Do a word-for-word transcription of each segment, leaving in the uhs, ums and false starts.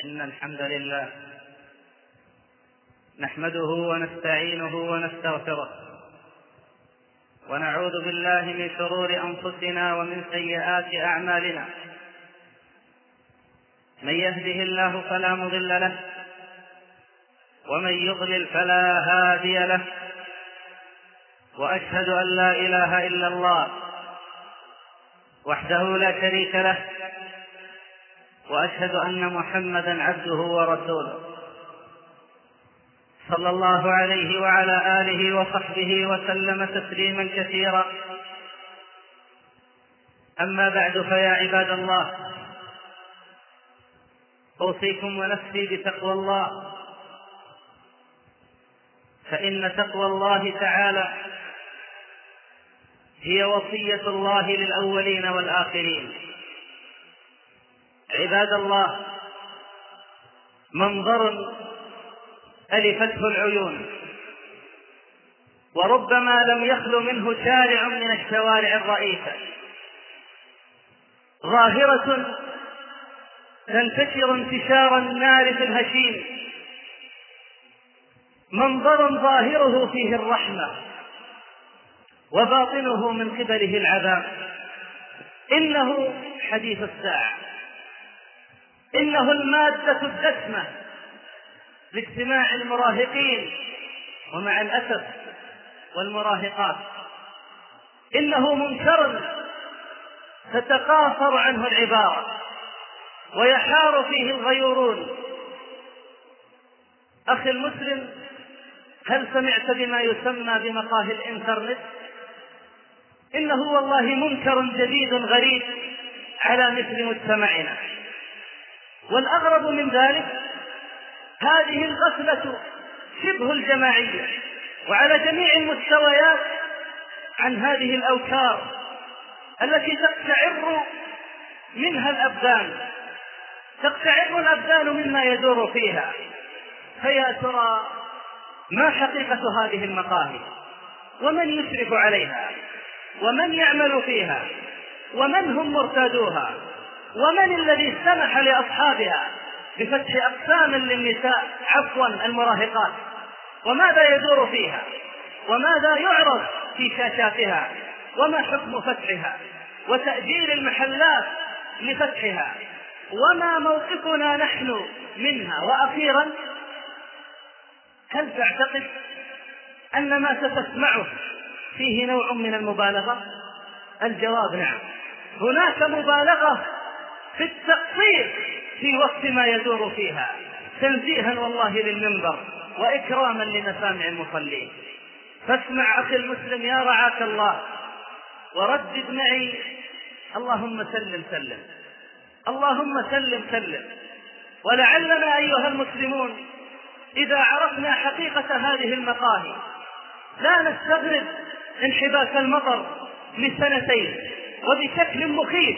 إن الحمد لله نحمده ونستعينه ونستغفره ونعوذ بالله من شرور أنفسنا ومن سيئات أعمالنا. من يهده الله فلا مضل له ومن يضلل فلا هادي له، وأشهد أن لا إله إلا الله وحده لا شريك له، وأشهد أن محمدا عبده ورسوله صلى الله عليه وعلى آله وصحبه وسلم تسليما كثيرا. أما بعد، فيا عباد الله، أوصيكم ونفسي بتقوى الله، فإن تقوى الله تعالى هي وصية الله للأولين والآخرين. عباد الله، منظر ألفته العيون، وربما لم يخل منه شارع من الشوارع الرئيسة، ظاهرة تنتشر انتشار النار في الهشيم، منظر ظاهره فيه الرحمة وباطنه من قبله العذاب. إنه حديث الساعة، إنه المادة الدسمة لاجتماع المراهقين ومع الأسف والمراهقات. إنه منكر تتقاصر عنه العبارة ويحار فيه الغيورون. أخي المسلم، هل سمعت بما يسمى بمقاهي الإنترنت؟ إنه والله منكر جديد غريب على مثل مجتمعنا. والأغرب من ذلك هذه الغفلة شبه الجماعية وعلى جميع المستويات عن هذه الأوكار التي تقشعر منها الأبدان، تقشعر الأبدان مما يدور فيها. فيا ترى ما حقيقة هذه المقاهي؟ ومن يشرف عليها؟ ومن يعمل فيها؟ ومن هم مرتادوها؟ ومن الذي سمح لأصحابها بفتح أقسام للنساء عفوا المراهقات؟ وماذا يدور فيها؟ وماذا يعرض في شاشاتها؟ وما حكم فتحها وتأجير المحلات لفتحها؟ وما موقفنا نحن منها؟ وأخيرا، هل تعتقد أن ما ستسمعه فيه نوع من المبالغة؟ الجواب نعم، هناك مبالغة في التقصير في وقت ما يدور فيها، تنزيها والله للمنبر وإكراما لمسامع المصلين. فاسمع أخي المسلم يا رعاك الله، وردد معي: اللهم سلم سلم، اللهم سلم سلم. ولعلنا أيها المسلمون إذا عرفنا حقيقة هذه المقاهي لا نستغرب انحباس المطر لسنتين وبشكل مخيف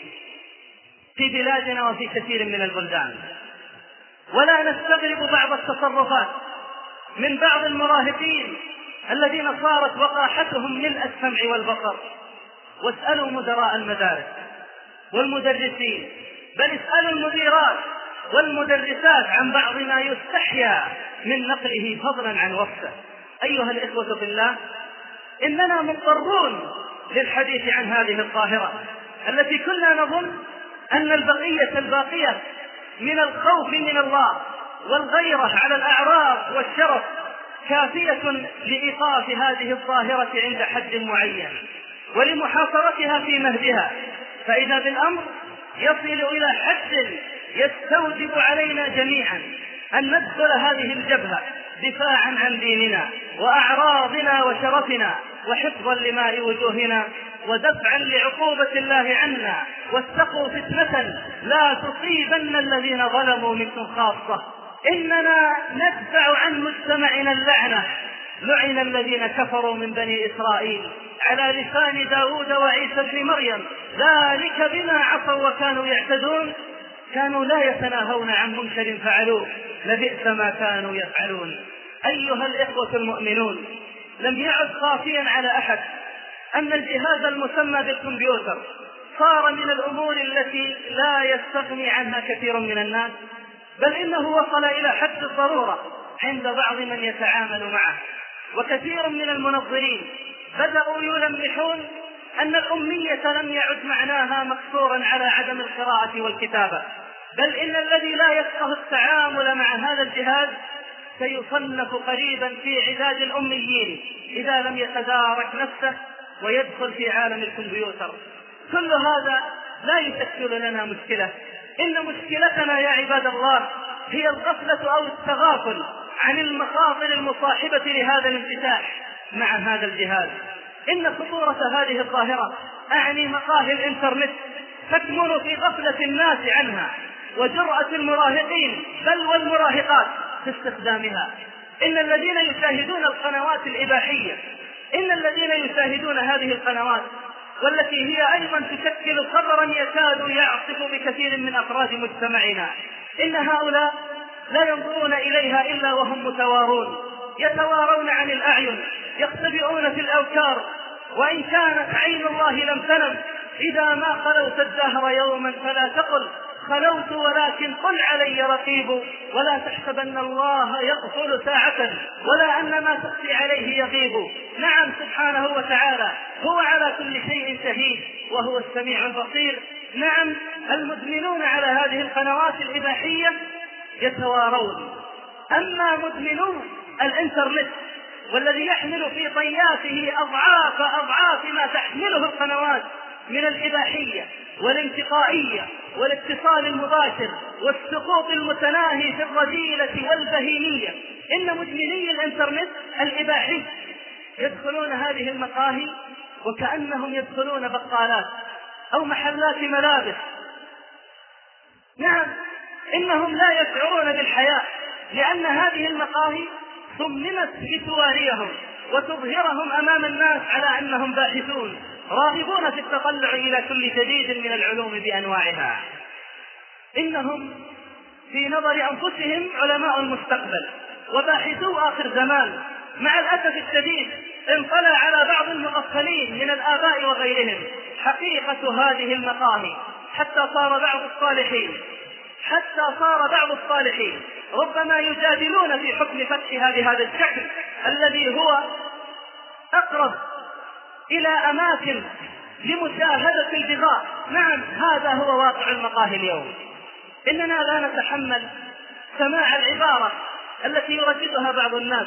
في بلادنا وفي كثير من البلدان، ولا نستغرب بعض التصرفات من بعض المراهقين الذين صارت وقاحتهم ملء السمع والبصر. واسألوا مدراء المدارس والمدرسين، بل اسألوا المديرات والمدرسات عن بعض ما يستحيا من نقله فضلا عن وصفه. أيها الإخوة في الله، إننا مضطرون للحديث عن هذه الظاهرة التي كنا نظن أن البقية الباقية من الخوف من الله والغيرة على الأعراض والشرف كافية لإيقاف هذه الظاهرة عند حد معين ولمحاصرتها في مهدها، فإذا بالأمر يصل إلى حد يستوجب علينا جميعا أن ندخل هذه الجبهة دفاعا عن ديننا وأعراضنا وشرفنا، وحفظا لماء وجوهنا، ودفعا لعقوبة الله عنا. واتقوا فتنة لا تصيبن الذين ظلموا منكم خاصة. إننا ندفع عن مجتمعنا اللعنة. لعن الذين كفروا من بني إسرائيل على لسان داود وعيسى بن مريم، ذلك بما عصوا وكانوا يعتدون، كانوا لا يتناهون عن منكر فعلوه، لبئس ما كانوا يفعلون. أيها الإخوة المؤمنون، لم يعد خافيا على أحد أن الجهاز المسمى بالكمبيوتر صار من الأمور التي لا يستغني عنها كثير من الناس. بل إنه وصل إلى حد الضرورة عند بعض من يتعامل معه. وكثير من المنظرين بدأوا يلمحون أن الأمية لم يعد معناها مقصورا على عدم القراءة والكتابة، بل إن الذي لا يفقه التعامل مع هذا الجهاز سيصنف قريبا في عداد الأميين إذا لم يتدارك نفسه ويدخل في عالم الكمبيوتر. كل هذا لا يشكل لنا مشكلة. إن مشكلتنا يا عباد الله هي الغفلة أو التغافل عن المخاطر المصاحبة لهذا الانفتاح مع هذا الجهاز. إن خطورة هذه الظاهرة أعني مقاهي الإنترنت تكمن في غفلة الناس عنها وجرأة المراهقين بل والمراهقات في استخدامها. إن الذين يشاهدون القنوات الإباحية إن الذين يشاهدون هذه القنوات والتي هي أيضا تشكل خطرا يكاد يعصف بكثير من أفراد مجتمعنا، إن هؤلاء لا ينظرون إليها إلا وهم متوارون، يتوارون عن الأعين، يختبئون في الأوكار. وإن كانت عين الله لم تنم، إذا ما خلوت الدهر يوما فلا تقل خلوت ولكن قل علي رقيب، ولا تحسبن الله يغفل ساعة ولا أن ما تخفي عليه يغيب. نعم سبحانه وتعالى هو على كل شيء شهيد وهو السميع البصير. نعم المدمنون على هذه القنوات الإباحية يتوارون، أما مدمنون الإنترنت والذي يحمل في طياته أضعاف أضعاف ما تحمله القنوات من الإباحية والانتقائية والاتصال المباشر والسقوط المتناهي في الرذيلة والبهيمية، إن مدمني الإنترنت الإباحي يدخلون هذه المقاهي وكأنهم يدخلون بقالات أو محلات ملابس. نعم إنهم لا يشعرون بالحياة، لأن هذه المقاهي صممت لتواريهم وتظهرهم أمام الناس على أنهم باحثون راغبون في التطلع إلى كل جديد من العلوم بأنواعها. إنهم في نظر أنفسهم علماء المستقبل وباحثو آخر زمان. مع الأسف الشديد انطلع على بعض المغفلين من الآباء وغيرهم حقيقة هذه المقاهي، حتى صار بعض الصالحين حتى صار بعض الصالحين ربما يجادلون في حكم فتحها بهذا الشكل الذي هو أقرب إلى أماكن لمشاهدة البغاء. نعم هذا هو واقع المقاهي اليوم. إننا لا نتحمل سماع العبارة التي يرددها بعض الناس،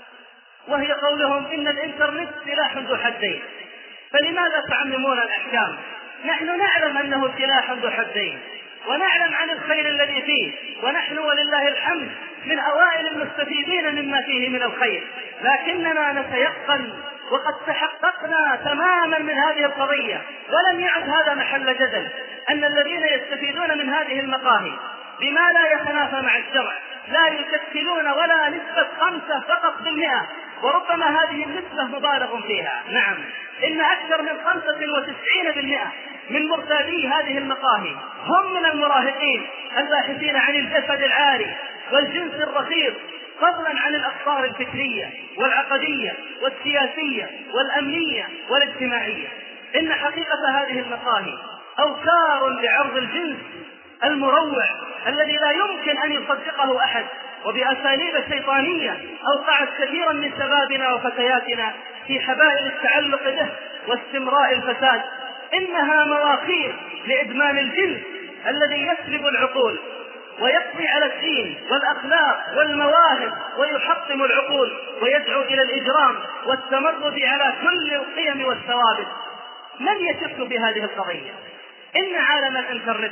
وهي قولهم إن الإنترنت سلاح ذو حدين. فلماذا تعممون الأحكام؟ نحن نعلم أنه سلاح ذو حدين ونعلم عن الخير الذي فيه، ونحن ولله الحمد من أوائل المستفيدين مما فيه من الخير، لكننا نتيقن وقد تحققنا تماما من هذه القضية ولم يعد هذا محل جدل أن الذين يستفيدون من هذه المقاهي بما لا يتنافى مع الشرع لا يشكلون ولا نسبة خمسة فقط بالمئة، وربما هذه النسبة مبالغ فيها. نعم إن أكثر من خمسة وتسعين بالمئة من مرتادي هذه المقاهي هم من المراهقين الباحثين عن الجسد العاري والجنس الرخيص، فضلا عن الأخطار الفكرية والعقدية والسياسية والأمنية والاجتماعية. إن حقيقة هذه المقاهي أوكار لعرض الجنس المروع الذي لا يمكن أن يصدقه أحد، وبأساليب شيطانية أوقعت كثيرا من شبابنا وفتياتنا في حبائل التعلق به واستمراء الفساد. إنها مواخير لإدمان الجنس الذي يسلب العقول ويقضي على الدين والأخلاق والمواهب ويحطم العقول ويدعو إلى الإجرام والتمرد على كل القيم والثوابت. من يشك بهذه القضية؟ إن عالم الإنترنت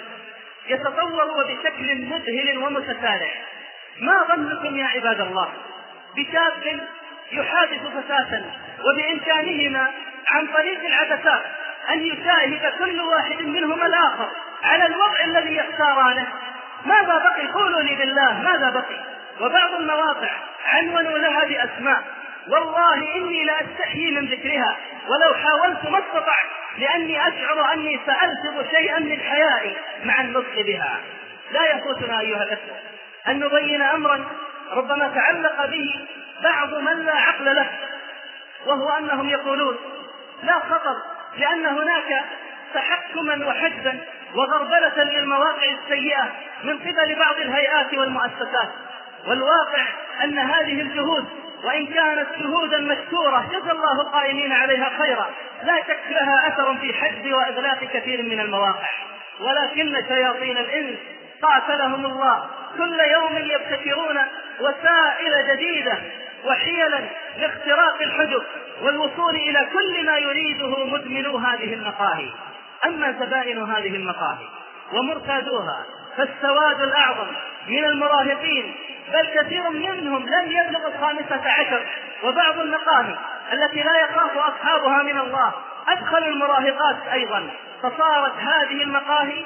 يتطور بشكل مذهل ومتسارع. ما ظنكم يا عباد الله بشاب يحادث فتاة وبإمكانهما عن طريق العدسات أن يشاهد كل واحد منهما الآخر على الوضع الذي يختارانه؟ ماذا بقي؟ قولوا لي بالله ماذا بقي؟ وبعض المواقع عنونوا لها بأسماء والله إني لا أستحيي من ذكرها ولو حاولت ما استطعت، لأني أشعر أني سألتم شيئا من حيائي مع النطق بها. لا يفوتنا أيها الأخوة أن نبين أمرا ربما تعلق به بعض من لا عقل له، وهو أنهم يقولون لا خطر لأن هناك تحكما وحجبا وغربلة للمواقع السيئة من قبل بعض الهيئات والمؤسسات. والواقع أن هذه الجهود وإن كانت جهودا مشكورة جزى الله القائمين عليها خيرا، لا شك لها أثر في حجب وإغلاق كثير من المواقع، ولكن شياطين الإنس قاتلهم الله كل يوم يبتكرون وسائل جديدة وحيلا لاختراق الحجب والوصول إلى كل ما يريده مدمنو هذه المقاهي. أما زبائن هذه المقاهي ومرتادوها فالسواد الأعظم من المراهقين، بل كثير منهم لم يبلغ الخامسة عشر، وبعض المقاهي التي لا يخاف أصحابها من الله أدخل المراهقات أيضا، فصارت هذه المقاهي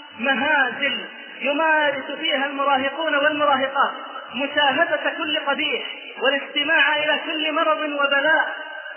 مهازل يمارس فيها المراهقون والمراهقات مشاهدة كل قبيح والاستماع إلى كل مرض وبلاء،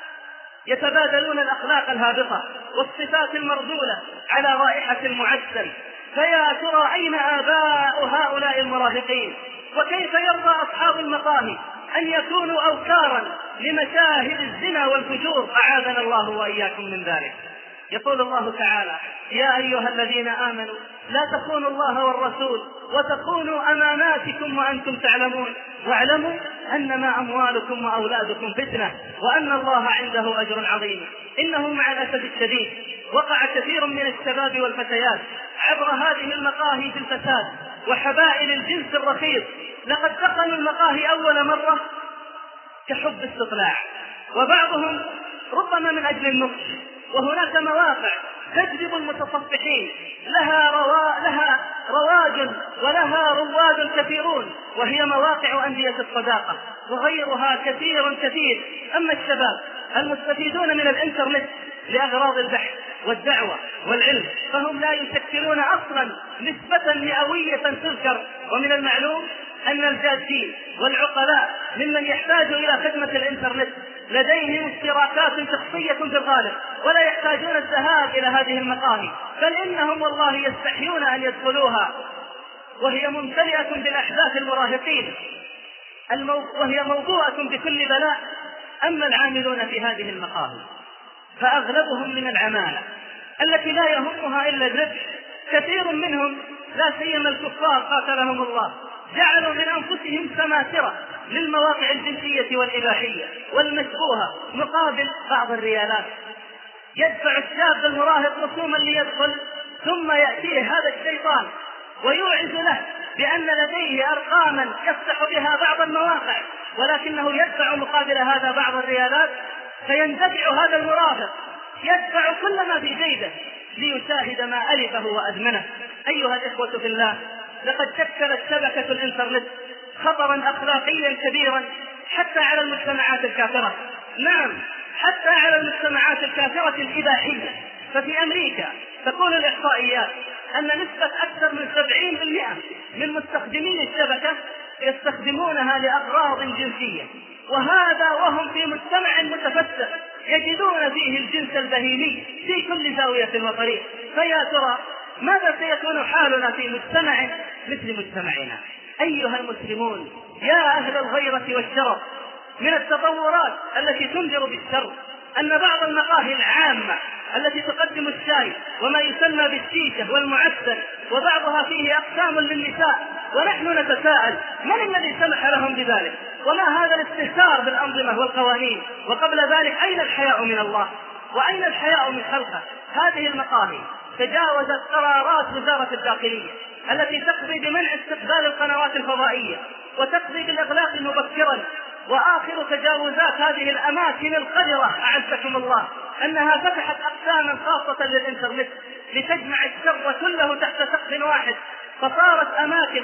يتبادلون الأخلاق الهابطة والصفات المرذولة على رائحة المعسل. فيا ترى أين آباء هؤلاء المراهقين؟ وكيف يرضى أصحاب المقاهي أن يكونوا أوكارا لمشاهد الزنا والفجور؟ أعاذنا الله وإياكم من ذلك. يقول الله تعالى: يا أيها الذين آمنوا لا تخونوا الله والرسول وتخونوا أماناتكم وأنتم تعلمون واعلموا أنما أموالكم وأولادكم فتنة وأن الله عنده أجر عظيم. إنه مع الأسف الشديد وقع كثير من الشباب والفتيات عبر هذه المقاهي في الفساد وحبائل الجنس الرخيص. لقد دخلوا المقاهي أول مرة كحب استطلاع، وبعضهم ربما من أجل النقش، وهناك مواقع تجذب المتصفحين لها, روا... لها رواج ولها رواد كثيرون، وهي مواقع أندية الصداقة وغيرها كثير كثير. أما الشباب المستفيدون من الإنترنت لأغراض البحث والدعوة والعلم فهم لا يشكلون أصلا نسبة مئوية تذكر. ومن المعلوم أن الجادين والعقلاء ممن يحتاج إلى خدمة الإنترنت لديهم اشتراكات شخصية في الغالب ولا يحتاجون الذهاب إلى هذه المقاهي، بل إنهم والله يستحيون أن يدخلوها، وهي ممتلئة بالأحداث المراهقين المو... وهي موضوعة بكل بلاء. أما العاملون في هذه المقاهي فأغلبهم من العمالة التي لا يهمها إلا الربح. كثير منهم لا سيما الكفار قاتلهم الله جعلوا من أنفسهم سماسرة للمواقع الجنسية والإباحية والمشبوهة مقابل بعض الريالات. يدفع الشاب المراهق رسوما ليدخل، ثم يأتيه هذا الشيطان ويوعز له بأن لديه أرقاما يفتح بها بعض المواقع، ولكنه يدفع مقابل هذا بعض الريالات، فيندفع هذا المراهق يدفع كل ما في جيبه ليشاهد ما ألفه وأدمنه. أيها الإخوة في الله، لقد شكلت شبكة الإنترنت خطرا أخلاقيا كبيرا حتى على المجتمعات الكافرة. نعم، حتى على المجتمعات الكافرة الإباحية. ففي أمريكا تقول الإحصائيات أن نسبة أكثر من سبعين بالمئة من مستخدمي الشبكة يستخدمونها لأغراض جنسية، وهذا وهم في مجتمع متفتح يجدون فيه الجنس البهيمي في كل زاوية وطريق. فيا ترى ماذا سيكون حالنا في مجتمع مثل مجتمعنا؟ أيها المسلمون، يا أهل الغيرة والشرف، من التطورات التي تنذر بالشر أن بعض المقاهي العامة التي تقدم الشاي وما يسمى بالشيشة والمعسل وبعضها فيه أقسام للنساء، ونحن نتساءل من الذي سمح لهم بذلك؟ وما هذا الاستهتار بالأنظمة والقوانين؟ وقبل ذلك أين الحياء من الله؟ وأين الحياء من خلقه؟ هذه المقاهي تجاوزت قرارات وزارة الداخلية التي تقضي بمنع استقبال القنوات الفضائية وتقضي بالإغلاق مبكرا. وآخر تجاوزات هذه الأماكن القذرة أعزكم الله أنها فتحت أقساما خاصة للإنترنت لتجمع الشر كله تحت سقف واحد، فصارت أماكن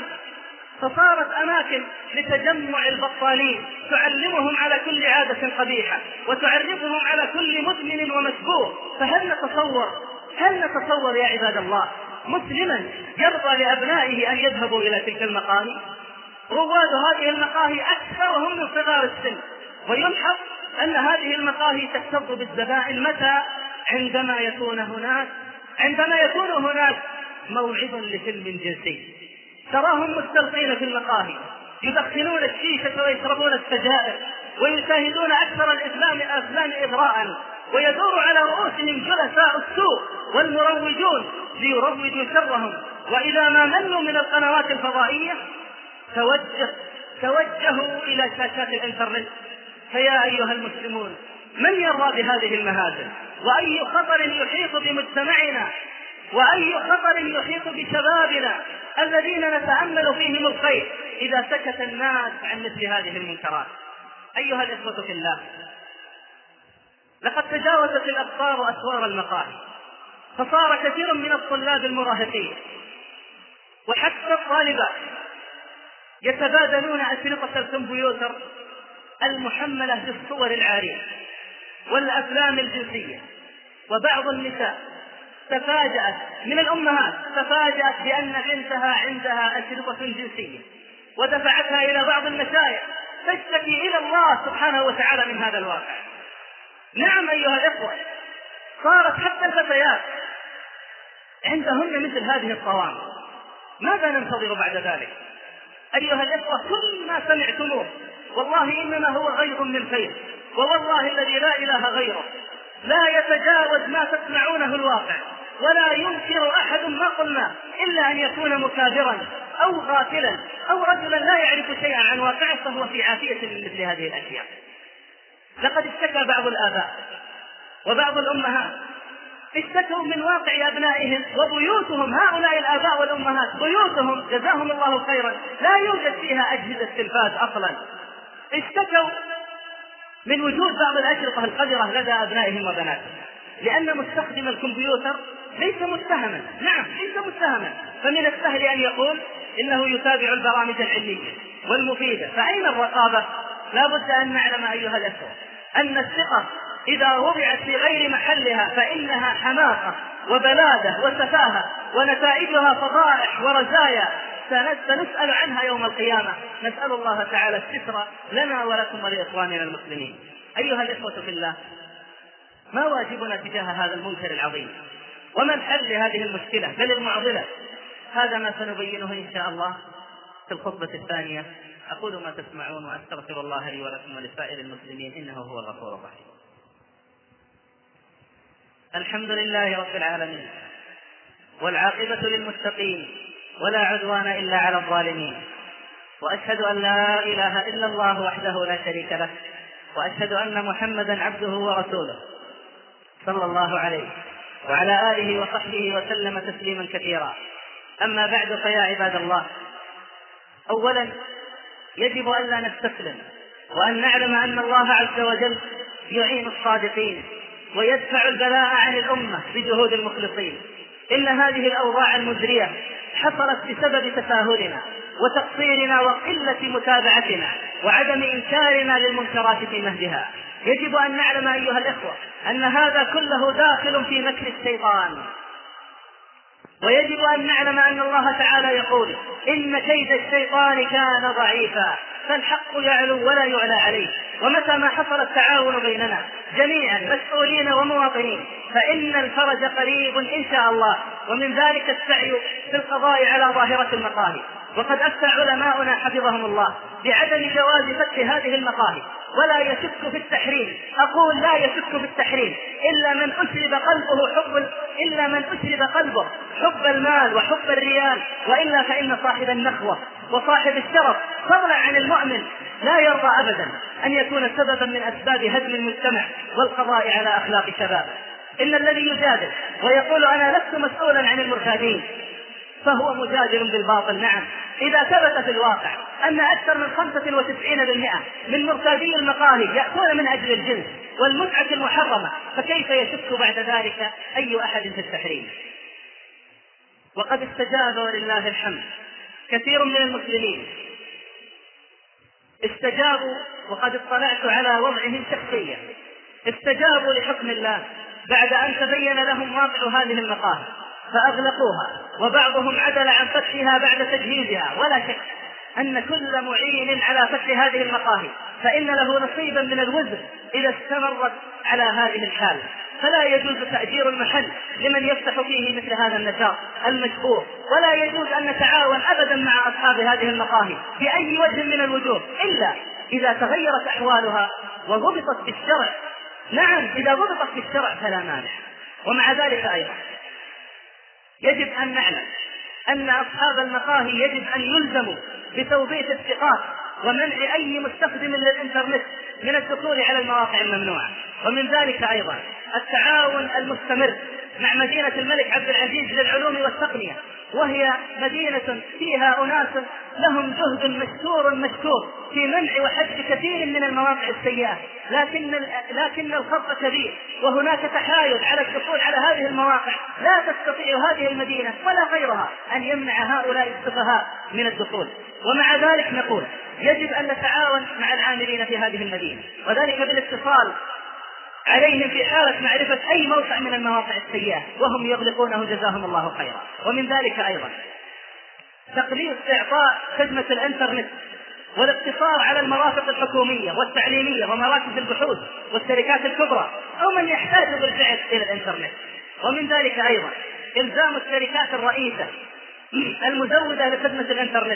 فصارت أماكن لتجمع البطالين تعلمهم على كل عادة قبيحة وتعرفهم على كل مدمن ومشبوه. فهل نتصور هل نتصور يا عباد الله مسلما يرضى لأبنائه أن يذهبوا إلى تلك المقاهي؟ رواد هذه المقاهي أكثرهم من صغار السن، ويلحظ أن هذه المقاهي تكتظ بالزبائن متى؟ عندما يكون هناك عندما يكون هناك موعد لفيلم جنسي. تراهم مستلقين في المقاهي يدخنون الشيشة ويشربون السجائر ويشاهدون أكثر الإفلام الأفلام إغراء، ويدور على رؤوسهم جلساء السوء والمروجون ليروجوا شرهم، وإذا ما ملوا من القنوات الفضائية توجه توجهوا إلى شاشات الإنترنت. فيا أيها المسلمون، من يرضى بهذه المهازل؟ وأي خطر يحيط بمجتمعنا، وأي خطر يحيط بشبابنا الذين نتأمل فيهم الخير إذا سكت الناس عن مثل هذه المنكرات. أيها الإخوة في الله، لقد تجاوزت الأبصار أسوار المقاهي، فصار كثير من الطلاب المراهقين وحتى الطالبات يتبادلون أشرطة الكمبيوتر المحملة بالصور العارية والأفلام الجنسية. وبعض النساء تفاجأت من الأمهات تفاجأت بأن بنتها عندها أشرطة جنسية، ودفعتها إلى بعض المشايخ تشتكي إلى الله سبحانه وتعالى من هذا الواقع. نعم أيها الإخوة، صارت حتى الفتيات عندهن مثل هذه الطوام. ماذا ننتظر بعد ذلك؟ أيها الإخوة، كل ما سمعتموه والله إنما هو غير من خير، ووالله الذي لا إله غيره لا يتجاوز ما تسمعونه الواقع، ولا ينكر أحد ما قلنا إلا أن يكون مكابرا أو غافلا أو رجلا لا يعرف شيئا عن واقعه فهو في عافية من مثل هذه الأشياء. لقد اشتكى بعض الآباء وبعض الأمهات اشتكوا من واقع أبنائهم وبيوتهم. هؤلاء الآباء والأمهات بيوتهم جزاهم الله خيرا لا يوجد فيها أجهزة تلفاز أصلا. اشتكوا من وجود بعض الأشرطة القذرة لدى أبنائهم وبناتهم، لأن مستخدم الكمبيوتر ليس متهما. نعم ليس متهما، فمن السهل أن يقول إنه يتابع البرامج العلمية والمفيدة، فأين الرقابة؟ لا بد أن نعلم أيها الأخوة أن الثقة إذا وضعت في غير محلها فإنها حماقة وبلادة وسفاهة، ونتائجها فضائح ورزايا سنسأل عنها يوم القيامة. نسأل الله تعالى الستر لنا ولكم ولإخواننا المسلمين. أيها الإخوة في الله، ما واجبنا تجاه هذا المنكر العظيم؟ وما الحل لهذه المشكلة بل المعضلة؟ هذا ما سنبينه إن شاء الله في الخطبة الثانية. أقول ما تسمعون وأستغفر الله لي ولكم ولسائر المسلمين إنه هو الغفور الرحيم. الحمد لله رب العالمين، والعاقبة للمتقين، ولا عدوان إلا على الظالمين، وأشهد أن لا إله إلا الله وحده لا شريك له، وأشهد أن محمدا عبده ورسوله صلى الله عليه وعلى آله وصحبه وسلم تسليما كثيرا. أما بعد، فيا عباد الله، أولا يجب أن لا نستسلم، وأن نعلم أن الله عز وجل يعين الصادقين ويدفع البلاء عن الأمة بجهود المخلصين. إن هذه الأوضاع المزرية حصلت بسبب تساهلنا وتقصيرنا وقلة متابعتنا وعدم إنكارنا للمنكرات في مهدها. يجب أن نعلم أيها الإخوة أن هذا كله داخل في مكر الشيطان، ويجب أن نعلم أن الله تعالى يقول إن كيد الشيطان كان ضعيفا، فالحق يعلو ولا يعلى عليه. ومتى ما حصل التعاون بيننا جميعا مسؤولين ومواطنين فإن الفرج قريب إن شاء الله، ومن ذلك السعي في القضاء على ظاهرة المقاهي. وقد أفتى علماؤنا حفظهم الله بعدم جواز فتح هذه المقاهي، ولا يشك في التحريم. أقول لا يشك في التحريم إلا من أشرب قلبه حب إلا من أشرب قلبه حب المال وحب الريال، وإلا فإن صاحب النخوة وصاحب الشرف فضلا عن المؤمن لا يرضى أبدا أن يكون سببا من أسباب هدم المجتمع والقضاء على أخلاق شباب. إن الذي يجادل ويقول أنا لست مسؤولا عن المرتادين فهو مجادل بالباطل. نعم، إذا ثبت في الواقع أن أكثر من خمسة وتسعين بالمئة من مرتادي المقاهي يأكلون من أجل الجنس والمتعة المحرمة، فكيف يشك بعد ذلك أي أحد في التحريم؟ وقد استجاب ولله الحمد كثير من المسلمين، استجابوا. وقد اطلعت على وضعهم شخصيا، استجابوا لحكم الله بعد أن تبين لهم واقع هذه المقاهي فأغلقوها، وبعضهم عدل عن فتحها بعد تجهيزها. ولا شك أن كل معين على فتح هذه المقاهي فإن له نصيبا من الوزر إذا استمرت على هذه الحال. فلا يجوز تأجير المحل لمن يفتح فيه مثل هذا النشاط المشهور، ولا يجوز أن نتعاون أبدا مع أصحاب هذه المقاهي بأي وجه من الوجوه إلا إذا تغيرت أحوالها وضبطت بالشرع. نعم، إذا ضبطت بالشرع فلا مانع. ومع ذلك أيضا يجب أن نعلم أن أصحاب المقاهي يجب أن يلزموا بتوظيف الثقات ومنع أي مستخدم للإنترنت من الدخول على المواقع الممنوعة. ومن ذلك أيضا التعاون المستمر مع مدينة الملك عبد العزيز للعلوم والتقنية، وهي مدينة فيها أناس لهم جهد مشكور مشكور في منع وحد كثير من المواقع السيئة، لكن لكن الخط كبير وهناك تحايل على الدخول على هذه المواقع. لا تستطيع هذه المدينة ولا غيرها أن يمنع هؤلاء السفهاء من الدخول. ومع ذلك نقول يجب أن نتعاون مع العاملين في هذه المدينة، وذلك بالاتصال عليهم في حالة معرفة أي موقع من المواقع السيئة وهم يغلقونه جزاهم الله خيرا. ومن ذلك أيضا تقليص إعطاء خدمة الإنترنت والاقتصار على المرافق الحكومية والتعليمية ومراكز البحوث والشركات الكبرى أو من يحتاج بالفعل إلى الإنترنت. ومن ذلك أيضا إلزام الشركات الرئيسة المزودة لخدمة الإنترنت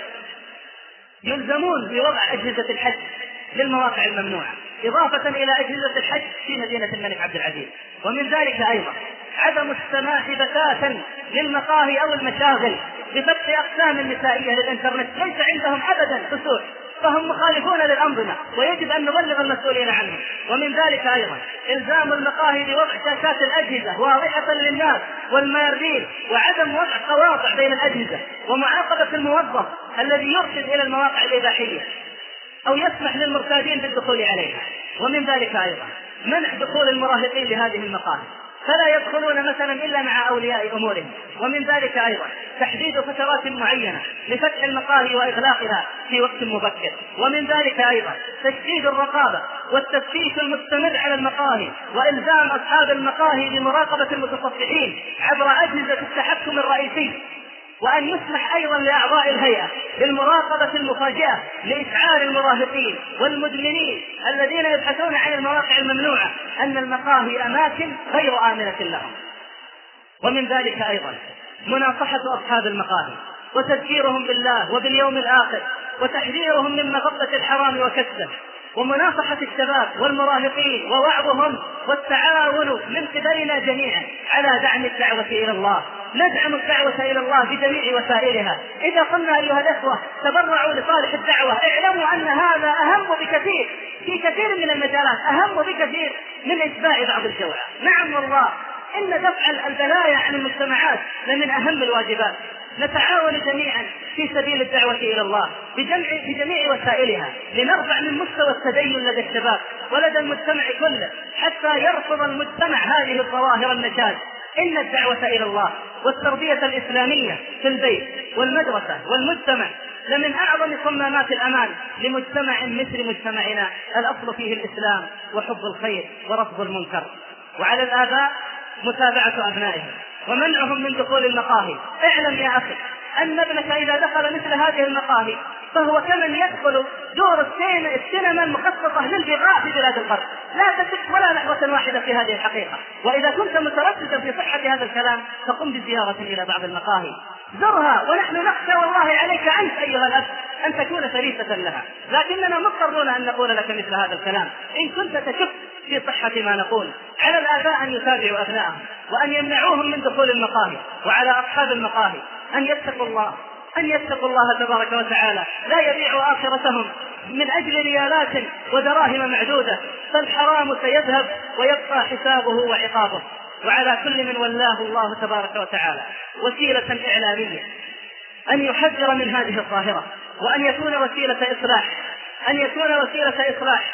يلزمون بوضع أجهزة الحج للمواقع الممنوعة إضافة إلى أجهزة الحج في مدينة الملك عبد العزيز. ومن ذلك أيضا عدم السماح بتاتا للمقاهي أو المشاغل بفتح أقسام النسائية للإنترنت، ليس عندهم أبدا فتوح، فهم مخالفون للأنظمة ويجب أن نبلغ المسؤولين عنهم. ومن ذلك أيضا إلزام المقاهي بوضع شاشات الأجهزة واضحة للناس والمارين، وعدم وضع قواطع بين الأجهزة، ومعاقبة الموظف الذي يرشد إلى المواقع الإباحية أو يسمح للمرتادين بالدخول عليها. ومن ذلك أيضا منع دخول المراهقين لهذه المقاهي، فلا يدخلون مثلا إلا مع أولياء أمورهم. ومن ذلك أيضا تحديد فترات معينة لفتح المقاهي وإغلاقها في وقت مبكر. ومن ذلك أيضا تشديد الرقابة والتفتيش المستمر على المقاهي، وإلزام أصحاب المقاهي بمراقبة المتصفحين عبر أجهزة التحكم الرئيسي، وأن يسمح أيضا لأعضاء الهيئة بالمراقبة المفاجئة لإشعار المراهقين والمدمنين الذين يبحثون عن المواقع الممنوعة أن المقاهي أماكن غير آمنة لهم. ومن ذلك أيضا مناصحة أصحاب المقاهي وتذكيرهم بالله وباليوم الآخر وتحذيرهم من مغبة الحرام وكسبه، ومناصحة الشباب والمراهقين ووعظهم، والتعاون من قبلنا جميعا على دعم الدعوة إلى الله. ندعم الدعوة إلى الله بجميع وسائلها. إذا قلنا أيها الأخوة تبرعوا لصالح الدعوة، اعلموا أن هذا أهم بكثير في كثير من المجالات، أهم بكثير من إتباع بعض الجوع. نعم والله إن دفع البلايا عن المجتمعات لمن أهم الواجبات. نتعاون جميعا في سبيل الدعوة إلى الله بجمع بجميع وسائلها، لنرفع من مستوى التدين لدى الشباب ولدى المجتمع كله، حتى يرفض المجتمع هذه الظواهر النشاز. إن الدعوة إلى الله والتربية الإسلامية في البيت والمدرسة والمجتمع لمن أعظم صمامات الأمان لمجتمع مثل مجتمعنا، الأصل فيه الإسلام وحب الخير ورفض المنكر. وعلى الآباء متابعة أبنائهم ومنعهم من دخول المقاهي. اعلم يا أخي أن ابنك إذا دخل مثل هذه المقاهي فهو كمن يدخل دور السينما المخصصة للبغاء في بلاد الغرب. لا تشك ولا لحظة واحدة في هذه الحقيقة. وإذا كنت مترددا في صحة هذا الكلام فقم بزيارة إلى بعض المقاهي، زرها، ونحن نخشى والله عليك أنت أيها الأب أن تكون فريسة لها، لكننا مضطرون أن نقول لك مثل هذا الكلام إن كنت تشك في صحة ما نقول. على الآباء أن يتابعوا أبنائهم وأن يمنعوهم من دخول المقاهي، وعلى أصحاب المقاهي أن يتقوا الله أن يتقوا الله تبارك وتعالى، لا يبيعوا آخرتهم من أجل ريالات ودراهم معدودة، فالحرام سيذهب ويبقى حسابه وعقابه. وعلى كل من ولاه الله تبارك وتعالى وسيلة إعلامية أن يحذر من هذه الظاهرة، وأن يكون وسيلة إصلاح أن يكون وسيلة إصلاح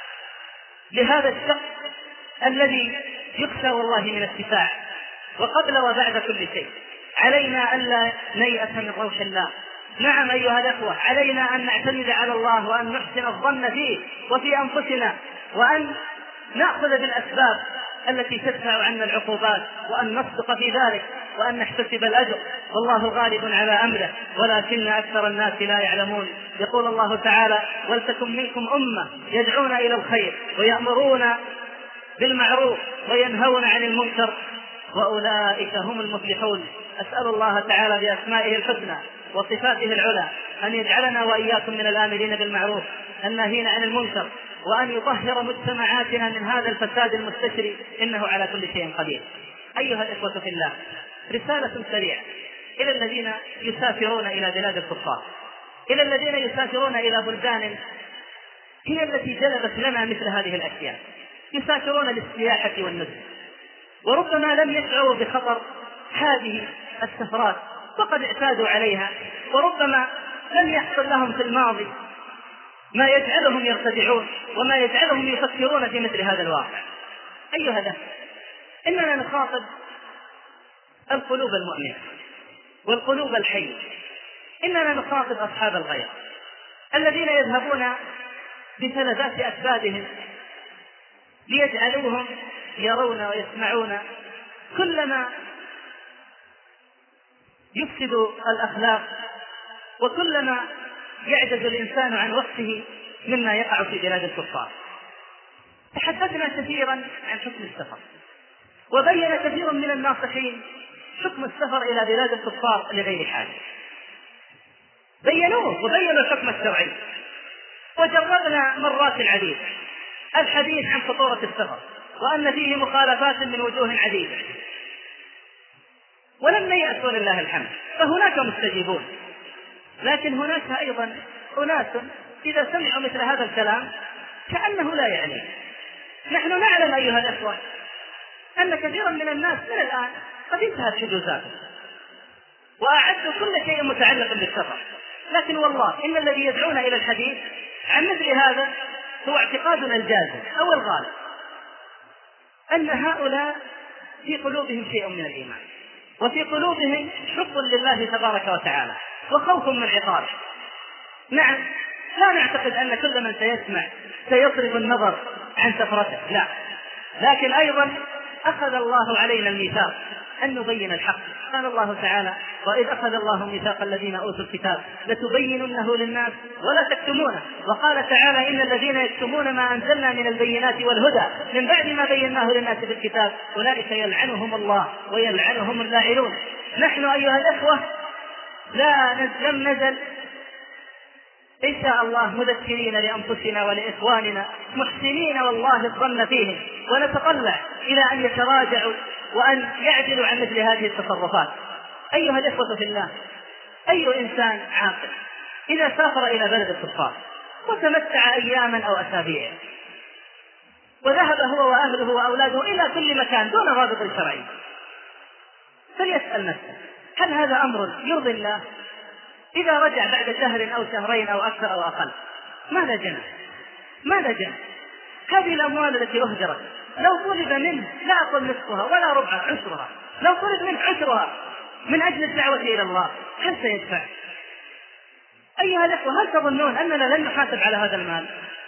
لهذا الشخص الذي يخشى والله من اتساع. وقبل وبعد كل شيء علينا ألا نيأس من روح الله. نعم أيها الأخوة، علينا أن نعتمد على الله وأن نحسن الظن فيه وفي أنفسنا، وأن نأخذ بالأسباب التي تدفع عنا العقوبات، وأن نصدق في ذلك، وأن نحتسب الأجر، والله غالب على أمره ولكن أكثر الناس لا يعلمون. يقول الله تعالى: ولتكن منكم أمة يدعون إلى الخير ويأمرون بالمعروف وينهون عن المنكر وأولئك هم المفلحون. أسأل الله تعالى بأسمائه الحسنى وصفاته العلى أن يجعلنا وإياكم من الآمرين بالمعروف الناهين عن المنكر، وأن يطهر مجتمعاتنا من هذا الفساد المستشري، إنه على كل شيء قدير. أيها الإخوة في الله، رسالة سريعة إلى الذين يسافرون إلى بلاد الكفار، إلى الذين يسافرون إلى بلدان هي التي جلبت لنا مثل هذه الأشياء، يسافرون للسياحة والنزل، وربما لم يشعروا بخطر هذه السفرات وقد اعتادوا عليها، وربما لم يحصل لهم في الماضي ما يجعلهم يرتدعون وما يجعلهم يفكرون في مثل هذا الواقع. أيها الأخوة، إننا نخاطب القلوب المؤمنة والقلوب الحية، إننا نخاطب أصحاب الغير الذين يذهبون بفلذات أكبادهم ليجعلوهم يرون ويسمعون كل ما يفسد الأخلاق وكل ما يعجز الإنسان عن وقته مما يقع في بلاد الكفار. تحدثنا كثيرا عن حكم السفر، وبين كثير من الناصحين حكم السفر إلى بلاد الكفار لغير حاجة، بينوه وبينوا الحكم الشرعي، وجربنا مرات العديد الحديث عن خطورة السفر وأن فيه مخالفات من وجوه عديدة، ولم ييأسوا لله الحمد، فهناك مستجيبون، لكن هناك أيضا أناس إذا سمعوا مثل هذا الكلام كأنه لا يعني. نحن نعلم أيها الأخوة أن كثيرا من الناس من الآن قد انتهت حجوزاتهم وأعدوا كل شيء متعلق بالسفر، لكن والله إن الذي يدعون إلى الحديث عن مثل هذا هو اعتقادنا الجازم أو الغالب أن هؤلاء في قلوبهم شيء من الإيمان، وفي قلوبهم حب لله تبارك وتعالى وخوف من عقابه. نعم، لا نعتقد أن كل من سيسمع سيصرف النظر عن سفرته، لا، لكن أيضا أخذ الله علينا الميثاق أن نبين الحق. قال الله تعالى: وإذ أخذ الله ميثاق الذين أوتوا الكتاب لتبيننه للناس ولا تكتمونه. وقال تعالى: إن الذين يكتمون ما أنزلنا من البينات والهدى من بعد ما بيناه للناس في الكتاب أولئك يلعنهم الله ويلعنهم اللاعنون. نحن أيها الأخوة لا لم نزل إن شاء الله مذكرين لأنفسنا ولإخواننا محسنين والله الظن فيهم، ونتطلع إلى أن يتراجعوا وأن يعدلوا عن مثل هذه التصرفات. أيها الإخوة في الله، أي إنسان عاقل إذا سافر إلى بلد الكفار وتمتع أياما أو أسابيع وذهب هو وأهله وأولاده إلى كل مكان دون رابط شرعي، فليسأل نفسه: هل هذا أمر يرضي الله؟ إذا رجع بعد شهر أو شهرين أو أكثر أو أقل ماذا جنى؟ ماذا جنى؟ هذه الأموال التي أهدرت لو طلب منه لا أقول نصفها ولا ربع عشرها، لو طلب منه عشرها من أجل الدعوة إلى الله هل سيدفع؟ أيها الأخوة، هل تظنون أننا لن نحاسب على هذا المال؟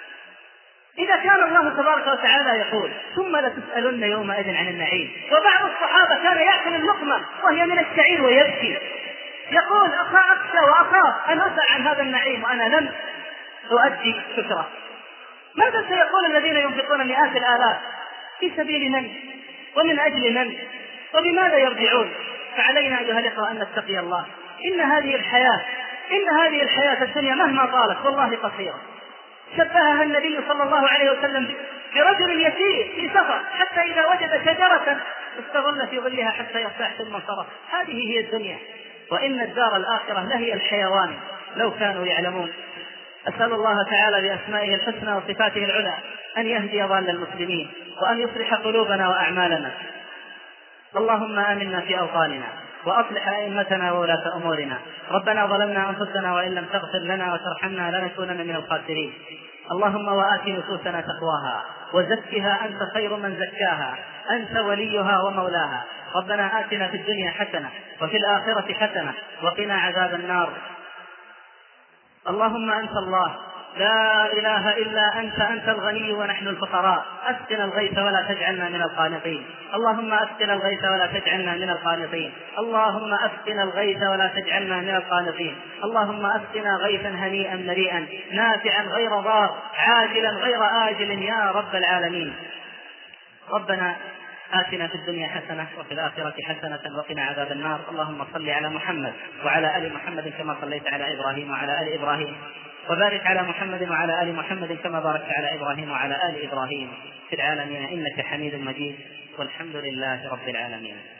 إذا كان الله تبارك وتعالى يقول: ثم لتسألن يومئذ عن النعيم، وبعض الصحابة كان يأكل اللقمة وهي من الشعير ويبكي يقول: أخشى وأخاف أن أسأل عن هذا النعيم وأنا لم أؤدي شكره. ماذا سيقول الذين ينفقون مئات الآلاف في سبيل من ومن أجل من وبماذا يرجعون؟ فعلينا أيها الأخوة أن نتقي الله. إن هذه الحياة إن هذه الحياة الدنيا مهما طالت والله قصيرة. شبهها النبي صلى الله عليه وسلم برجل يسير في سفر حتى إذا وجد شجرة استظل في ظلها حتى يرتاح ثم انصرف. هذه هي الدنيا، وإن الدار الآخرة لهي الحيوان لو كانوا يعلمون. أسأل الله تعالى بأسمائه الحسنى وصفاته العلى أن يهدي ضال المسلمين وأن يصلح قلوبنا وأعمالنا. اللهم آمنا في أوطاننا وأصلح أئمتنا وولاة أمورنا. ربنا ظلمنا أنفسنا وإن لم تغفر لنا وترحمنا لنكونن من الخاسرين. اللهم وآت نفوسنا تقواها وزكها أنت خير من زكاها، أنت وليها ومولاها. ربنا آتنا في الدنيا حسنة وفي الآخرة حسنة وقنا عذاب النار. اللهم أنت الله لا إله إلا أنت، أنت الغني ونحن الفقراء. أسقنا الغيث ولا تجعلنا من القانطين. اللهم أسقنا الغيث ولا تجعلنا من القانطين. اللهم أسقنا الغيث ولا تجعلنا من القانطين. اللهم أسقنا غيثا هنيئا مريئا نافعا غير ضار عاجلا غير آجل يا رب العالمين. ربنا آتنا في الدنيا حسنة وفي الآخرة حسنة وقنا عذاب النار. اللهم صل على محمد وعلى آل محمد كما صليت على إبراهيم وعلى آل إبراهيم، وبارك على محمد وعلى آل محمد كما باركت على إبراهيم وعلى آل إبراهيم في العالمين إنك حميد مجيد، والحمد لله رب العالمين.